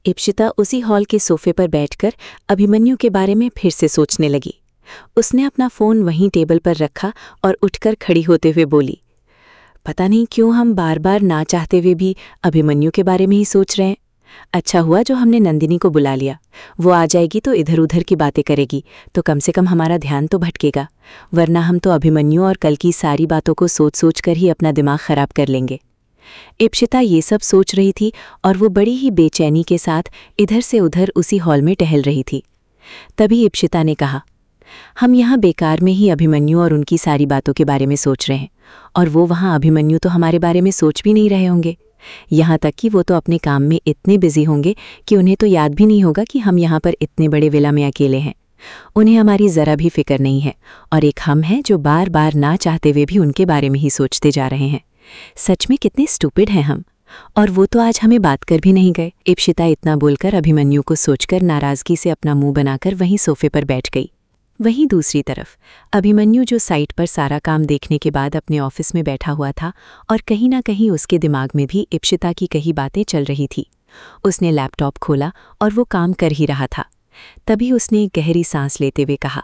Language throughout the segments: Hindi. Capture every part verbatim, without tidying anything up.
इप्शिता उसी हॉल के सोफे पर बैठकर अभिमन्यु के बारे में फिर से सोचने लगी। उसने अपना फ़ोन वहीं टेबल पर रखा और उठकर खड़ी होते हुए बोली, पता नहीं क्यों हम बार बार ना चाहते हुए भी अभिमन्यु के बारे में ही सोच रहे हैं। अच्छा हुआ जो हमने नंदिनी को बुला लिया। वो आ जाएगी तो इधर उधर की बातें करेगी, तो कम से कम हमारा ध्यान तो भटकेगा, वरना हम तो अभिमन्यु और कल की सारी बातों को सोच सोच कर ही अपना दिमाग खराब कर लेंगे। इप्शिता ये सब सोच रही थी और वो बड़ी ही बेचैनी के साथ इधर से उधर उसी हॉल में टहल रही थी। तभी इप्शिता ने कहा, हम यहाँ बेकार में ही अभिमन्यु और उनकी सारी बातों के बारे में सोच रहे हैं, और वो वहाँ अभिमन्यु तो हमारे बारे में सोच भी नहीं रहे होंगे। यहाँ तक कि वो तो अपने काम में इतने बिजी होंगे कि उन्हें तो याद भी नहीं होगा कि हम यहाँ पर इतने बड़े विला में अकेले हैं। उन्हें हमारी ज़रा भी फिक्र नहीं है, और एक हम हैं जो बार बार ना चाहते हुए भी उनके बारे में ही सोचते जा रहे हैं। सच में कितने स्टूपिड हैं हम, और वो तो आज हमें बात कर भी नहीं गए। इप्शिता इतना बोलकर अभिमन्यु को सोचकर नाराज़गी से अपना मुंह बनाकर वहीं सोफे पर बैठ गई। वहीं दूसरी तरफ अभिमन्यु जो साइट पर सारा काम देखने के बाद अपने ऑफिस में बैठा हुआ था, और कहीं ना कहीं उसके दिमाग में भी इप्शिता की कई बातें चल रही थी। उसने लैपटॉप खोला और वो काम कर ही रहा था। तभी उसने एक गहरी सांस लेते हुए कहा,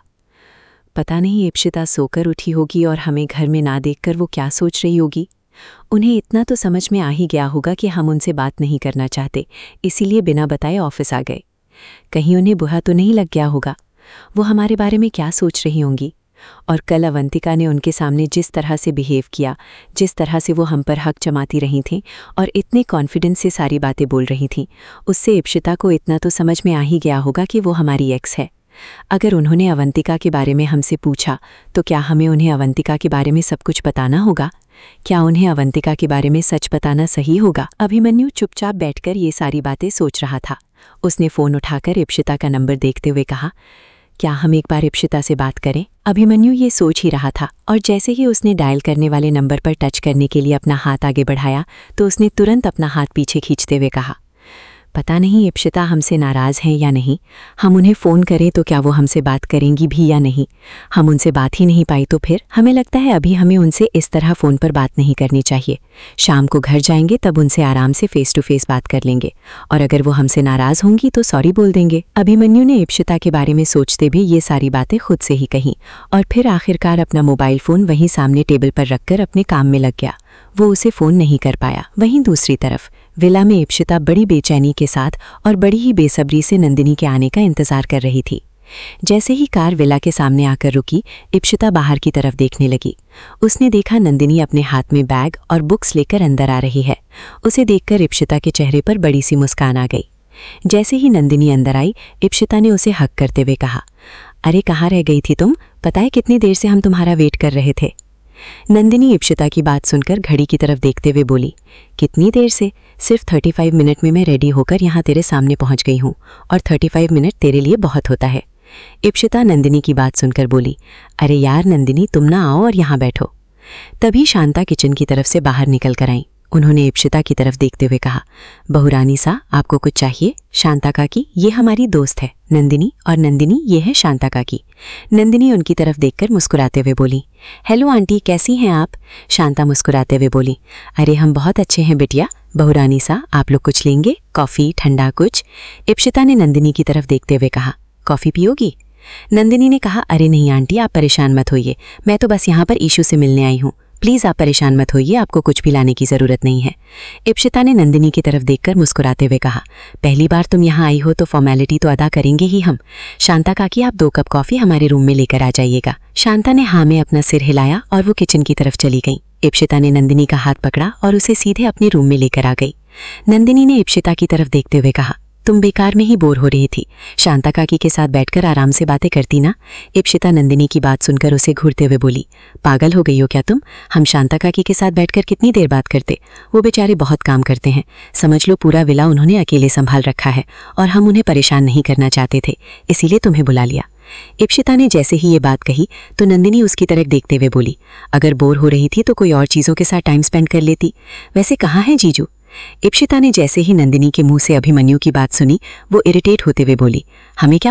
पता नहीं इप्शिता सोकर उठी होगी और हमें घर में ना देखकर वो क्या सोच रही होगी। उन्हें इतना तो समझ में आ ही गया होगा कि हम उनसे बात नहीं करना चाहते, इसीलिए बिना बताए ऑफिस आ गए। कहीं उन्हें बुरा तो नहीं लग गया होगा। वो हमारे बारे में क्या सोच रही होंगी। और कल अवंतिका ने उनके सामने जिस तरह से बिहेव किया, जिस तरह से वो हम पर हक जमाती रही थीं और इतने कॉन्फिडेंस से सारी बातें बोल रही थीं, उससे इप्शिता को इतना तो समझ में आ ही गया होगा कि वो हमारी एक्स है। अगर उन्होंने अवंतिका के बारे में हमसे पूछा तो क्या हमें उन्हें अवंतिका के बारे में सब कुछ बताना होगा? क्या उन्हें अवंतिका के बारे में सच बताना सही होगा? अभिमन्यु चुपचाप बैठकर ये सारी बातें सोच रहा था। उसने फ़ोन उठाकर इप्शिता का नंबर देखते हुए कहा, क्या हम एक बार इप्शिता से बात करें? अभिमन्यु ये सोच ही रहा था, और जैसे ही उसने डायल करने वाले नंबर पर टच करने के लिए अपना हाथ आगे बढ़ाया तो उसने तुरंत अपना हाथ पीछे खींचते हुए कहा, पता नहीं इप्शिता हमसे नाराज़ हैं या नहीं। हम उन्हें फ़ोन करें तो क्या वो हमसे बात करेंगी भी या नहीं? हम उनसे बात ही नहीं पाई तो फिर? हमें लगता है अभी हमें उनसे इस तरह फ़ोन पर बात नहीं करनी चाहिए। शाम को घर जाएंगे तब उनसे आराम से फ़ेस टू फेस बात कर लेंगे, और अगर वो हमसे नाराज़ होंगी तो सॉरी बोल देंगे। अभिमन्यु ने इप्शिता के बारे में सोचते भी ये सारी बातें खुद से ही कहीं, और फिर आखिरकार अपना मोबाइल फ़ोन वहीं सामने टेबल पर रखकर अपने काम में लग गया। वो उसे फ़ोन नहीं कर पाया। वहीं दूसरी तरफ विला में इप्शिता बड़ी बेचैनी के साथ और बड़ी ही बेसब्री से नंदिनी के आने का इंतज़ार कर रही थी। जैसे ही कार विला के सामने आकर रुकी, इप्शिता बाहर की तरफ देखने लगी। उसने देखा नंदिनी अपने हाथ में बैग और बुक्स लेकर अंदर आ रही है। उसे देखकर इप्शिता के चेहरे पर बड़ी सी मुस्कान आ गई। जैसे ही नंदिनी अंदर आई, इप्शिता ने उसे हक करते हुए कहा, अरे कहाँ रह गई थी तुम? पता है कितनी देर से हम तुम्हारा वेट कर रहे थे। नंदिनी इप्शिता की बात सुनकर घड़ी की तरफ देखते हुए बोली, कितनी देर से? सिर्फ पैंतीस मिनट में मैं रेडी होकर यहाँ तेरे सामने पहुँच गई हूँ, और पैंतीस मिनट तेरे लिए बहुत होता है। इप्शिता नंदिनी की बात सुनकर बोली, अरे यार नंदिनी, तुम ना आओ और यहाँ बैठो। तभी शांता किचन की तरफ से बाहर निकल कर आईं। उन्होंने इप्शिता की तरफ देखते हुए कहा, बहुरानी सा, आपको कुछ चाहिए? शांता काकी, ये हमारी दोस्त है नंदिनी, और नंदिनी ये है शांता काकी। नंदिनी उनकी तरफ देखकर मुस्कुराते हुए बोली, हेलो आंटी, कैसी हैं आप? शांता मुस्कुराते हुए बोली, अरे हम बहुत अच्छे हैं बिटिया। बहुरानी सा, आप लोग कुछ लेंगे? कॉफ़ी, ठंडा कुछ? इप्शिता ने नंदिनी की तरफ देखते हुए कहा, कॉफ़ी पियोगी? नंदिनी ने कहा, अरे नहीं आंटी, आप परेशान मत होइए, मैं तो बस यहाँ पर ईशू से मिलने आई हूँ। प्लीज़ आप परेशान मत होइए, आपको कुछ भी लाने की ज़रूरत नहीं है। इप्शिता ने नंदिनी की तरफ देखकर मुस्कुराते हुए कहा, पहली बार तुम यहाँ आई हो तो फॉर्मेलिटी तो अदा करेंगे ही हम। शांता काकी, आप दो कप कॉफ़ी हमारे रूम में लेकर आ जाइएगा। शांता ने हाँ में अपना सिर हिलाया और वो किचन की तरफ चली गई। इप्शिता ने नंदिनी का हाथ पकड़ा और उसे सीधे अपने रूम में लेकर आ गई। नंदिनी ने इप्शिता की तरफ देखते हुए कहा, तुम बेकार में ही बोर हो रही थी, शांता काकी के साथ बैठकर आराम से बातें करती ना। इप्शिता नंदिनी की बात सुनकर उसे घूरते हुए बोली, पागल हो गई हो क्या तुम? हम शांता काकी के साथ बैठकर कितनी देर बात करते? वो बेचारे बहुत काम करते हैं, समझ लो पूरा विला उन्होंने अकेले संभाल रखा है, और हम उन्हें परेशान नहीं करना चाहते थे, इसीलिए तुम्हें बुला लिया। इप्शिता ने जैसे ही ये बात कही तो नंदिनी उसकी तरफ देखते हुए बोली, अगर बोर हो रही थी तो कोई और चीज़ों के साथ टाइम स्पेंड कर लेती। वैसे कहाँ है जीजू? इप्शिता ने जैसे ही नंदिनी के मुंह से अभिमन्यु की बात सुनी, वो इरिटेट होते हुए बोली, हमें क्या पता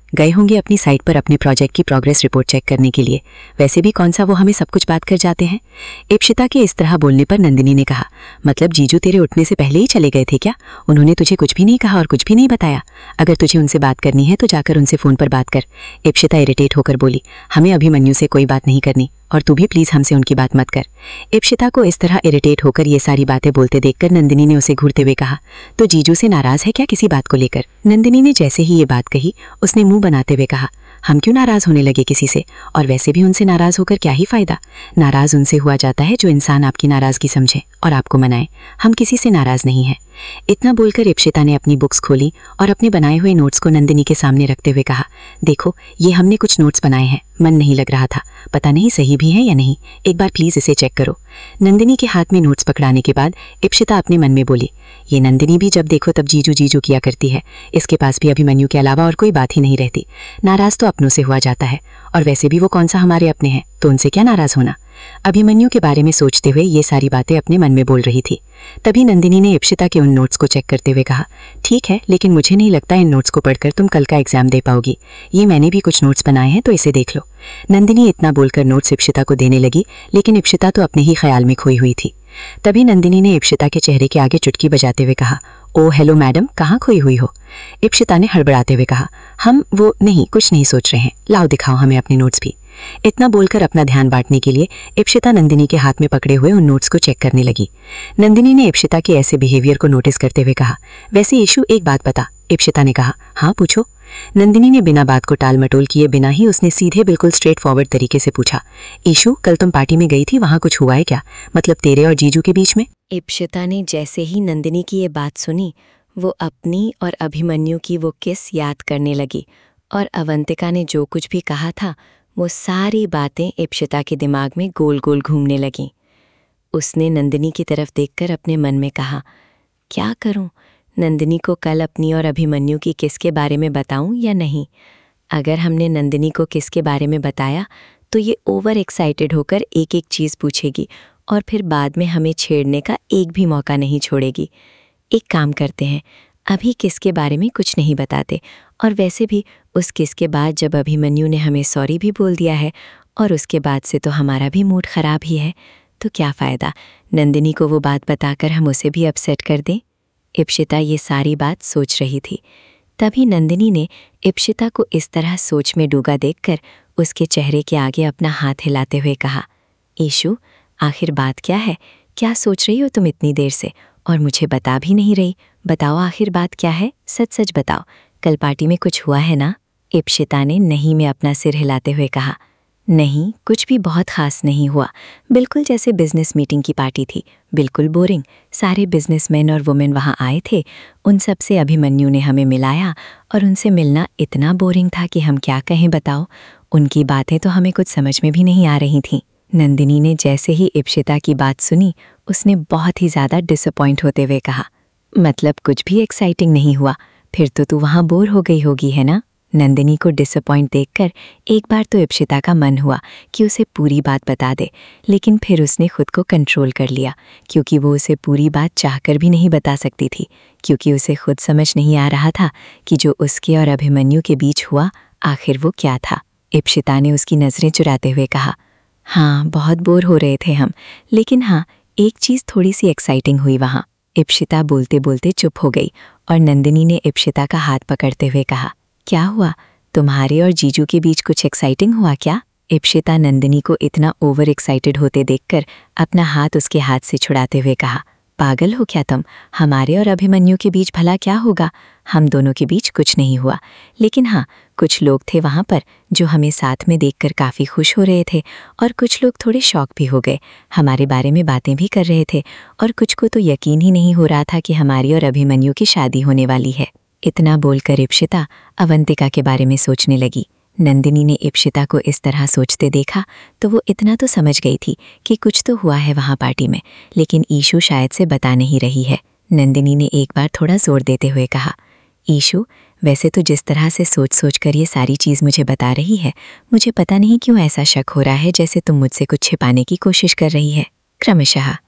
गए होंगे अपनी साइट पर अपने प्रोजेक्ट की प्रोग्रेस रिपोर्ट चेक करने के लिए। वैसे भी कौन सा वो हमें सब कुछ बात कर जाते हैं। इप्शिता के इस तरह बोलने पर नंदिनी ने कहा, मतलब जीजू तेरे उठने से पहले ही चले गए थे क्या? उन्होंने तुझे कुछ भी नहीं कहा और कुछ भी नहीं बताया? अगर तुझे उनसे बात करनी है तो जाकर उनसे फ़ोन पर बात कर। इप्शिता इरिटेट होकर बोली, हमें अभिमन्यु से कोई बात नहीं करनी और तू भी प्लीज़ हमसे उनकी बात मत कर। इप्शिता को इस तरह इरिटेट होकर ये सारी बातें बोलते देखकर नंदिनी ने उसे घूरते हुए कहा, तो जीजू से नाराज़ है क्या किसी बात को लेकर? नंदिनी ने जैसे ही ये बात कही उसने मुंह बनाते हुए कहा, हम क्यों नाराज़ होने लगे किसी से, और वैसे भी उनसे नाराज़ होकर क्या ही फ़ायदा। नाराज़ उनसे हुआ जाता है जो इंसान आपकी नाराज़गी समझे और आपको मनाए। हम किसी से नाराज़ नहीं हैं। इतना बोलकर इप्शिता ने अपनी बुक्स खोली और अपने बनाए हुए नोट्स को नंदिनी के सामने रखते हुए कहा, देखो ये हमने कुछ नोट्स बनाए हैं, मन नहीं लग रहा था, पता नहीं सही भी है या नहीं, एक बार प्लीज़ इसे चेक करो। नंदिनी के हाथ में नोट्स पकड़ाने के बाद इप्शिता अपने मन में बोली, ये नंदिनी भी जब देखो तब जीजू जीजू किया करती है, इसके पास भी अभिमन्यु के अलावा और कोई बात ही नहीं रहती। नाराज़ तो अपनों से हुआ जाता है, और वैसे भी वो कौन सा हमारे अपने हैं, तो उनसे क्या नाराज़ होना। अभिमन्यु के बारे में सोचते हुए ये सारी बातें अपने मन में बोल रही थी। तभी नंदिनी ने इप्शिता के उन नोट्स को चेक करते हुए कहा, ठीक है, लेकिन मुझे नहीं लगता इन नोट्स को पढ़कर तुम कल का एग्जाम दे पाओगी। ये मैंने भी कुछ नोट्स बनाए हैं तो इसे देख लो। नंदिनी इतना बोलकर नोट्स इप्शिता को देने लगी, लेकिन इप्शिता तो अपने ही ख्याल में खोई हुई थी। तभी नंदिनी ने इप्शिता के चेहरे के आगे चुटकी बजाते हुए कहा, ओ हेलो मैडम, कहाँ खोई हुई हो? इप्शिता ने हड़बड़ाते हुए कहा, हम वो नहीं, कुछ नहीं सोच रहे हैं, लाओ दिखाओ हमें अपने नोट्स भी। इतना बोलकर अपना ध्यान बांटने के लिए इप्शिता नंदिनी के हाथ में पकड़े हुए उन नोट्स को चेक करने लगी। नंदिनी ने इप्शिता के ऐसे बिहेवियर को नोटिस करते हुए कहा, वैसे ईशु एक बात बता। इप्शिता ने कहा, हाँ पूछो। नंदिनी ने बिना बात को टाल मटोल किए बिना ही उसने सीधे बिल्कुल स्ट्रेट फॉरवर्ड तरीके से पूछा, ईशु कल तुम पार्टी में गई थी, वहाँ कुछ हुआ है क्या, मतलब तेरे और जीजू के बीच में? इप्शिता ने जैसे ही नंदिनी की ये बात सुनी, वो अपनी और अभिमन्यु की वो किस याद करने लगी, और अवंतिका ने जो कुछ भी कहा था वो सारी बातें इप्शिता के दिमाग में गोल गोल घूमने लगीं। उसने नंदिनी की तरफ देखकर अपने मन में कहा, क्या करूं, नंदिनी को कल अपनी और अभिमन्यु की किस के बारे में बताऊं या नहीं? अगर हमने नंदिनी को किस के बारे में बताया तो ये ओवर एक्साइटेड होकर एक एक चीज़ पूछेगी और फिर बाद में हमें छेड़ने का एक भी मौका नहीं छोड़ेगी। एक काम करते हैं, अभी किस के बारे में कुछ नहीं बताते, और वैसे भी उस किस के बाद जब अभिमन्यु ने हमें सॉरी भी बोल दिया है और उसके बाद से तो हमारा भी मूड ख़राब ही है, तो क्या फ़ायदा नंदिनी को वो बात बताकर हम उसे भी अपसेट कर दें। इप्शिता ये सारी बात सोच रही थी। तभी नंदिनी ने इप्शिता को इस तरह सोच में डूबा देखकर उसके चेहरे के आगे अपना हाथ हिलाते हुए कहा, ईशु आखिर बात क्या है, क्या सोच रही हो तुम इतनी देर से और मुझे बता भी नहीं रही? बताओ आखिर बात क्या है, सच सच बताओ, कल पार्टी में कुछ हुआ है ना? इप्शिता ने नहीं में अपना सिर हिलाते हुए कहा, नहीं, कुछ भी बहुत ख़ास नहीं हुआ, बिल्कुल जैसे बिजनेस मीटिंग की पार्टी थी, बिल्कुल बोरिंग। सारे बिजनेसमैन और वुमेन वहाँ आए थे, उन सब से अभिमन्यु ने हमें मिलाया और उनसे मिलना इतना बोरिंग था कि हम क्या कहें बताओ। उनकी बातें तो हमें कुछ समझ में भी नहीं आ रही थीं। नंदिनी ने जैसे ही इप्शिता की बात सुनी, उसने बहुत ही ज़्यादा डिसअपॉइंट होते हुए कहा, मतलब कुछ भी एक्साइटिंग नहीं हुआ, फिर तो तू वहाँ बोर हो गई होगी है ना? नंदिनी को डिसअपॉइंट देखकर एक बार तो इप्शिता का मन हुआ कि उसे पूरी बात बता दे, लेकिन फिर उसने खुद को कंट्रोल कर लिया, क्योंकि वो उसे पूरी बात चाहकर भी नहीं बता सकती थी, क्योंकि उसे खुद समझ नहीं आ रहा था कि जो उसके और अभिमन्यु के बीच हुआ आखिर वो क्या था। इप्शिता ने उसकी नज़रें चुराते हुए कहा, हाँ बहुत बोर हो रहे थे हम, लेकिन हाँ एक चीज़ थोड़ी सी एक्साइटिंग हुई वहाँ। इप्शिता बोलते बोलते चुप हो गई और नंदिनी ने इप्शिता का हाथ पकड़ते हुए कहा, क्या हुआ, तुम्हारे और जीजू के बीच कुछ एक्साइटिंग हुआ क्या? इप्शिता नंदिनी को इतना ओवर एक्साइटेड होते देखकर अपना हाथ उसके हाथ से छुड़ाते हुए कहा, पागल हो क्या तुम, हमारे और अभिमन्यु के बीच भला क्या होगा, हम दोनों के बीच कुछ नहीं हुआ, लेकिन हाँ कुछ लोग थे वहाँ पर जो हमें साथ में देखकर काफ़ी खुश हो रहे थे, और कुछ लोग थोड़े शॉक भी हो गए, हमारे बारे में बातें भी कर रहे थे, और कुछ को तो यकीन ही नहीं हो रहा था कि हमारी और अभिमन्यु की शादी होने वाली है। इतना बोलकर इप्शिता अवंतिका के बारे में सोचने लगी। नंदिनी ने इप्शिता को इस तरह सोचते देखा तो वो इतना तो समझ गई थी कि कुछ तो हुआ है वहाँ पार्टी में, लेकिन ईशु शायद से बता नहीं रही है। नंदिनी ने एक बार थोड़ा जोर देते हुए कहा, ईशु वैसे तो जिस तरह से सोच सोच कर ये सारी चीज़ मुझे बता रही है, मुझे पता नहीं क्यों ऐसा शक हो रहा है जैसे तुम मुझसे कुछ छिपाने की कोशिश कर रही है। क्रमशः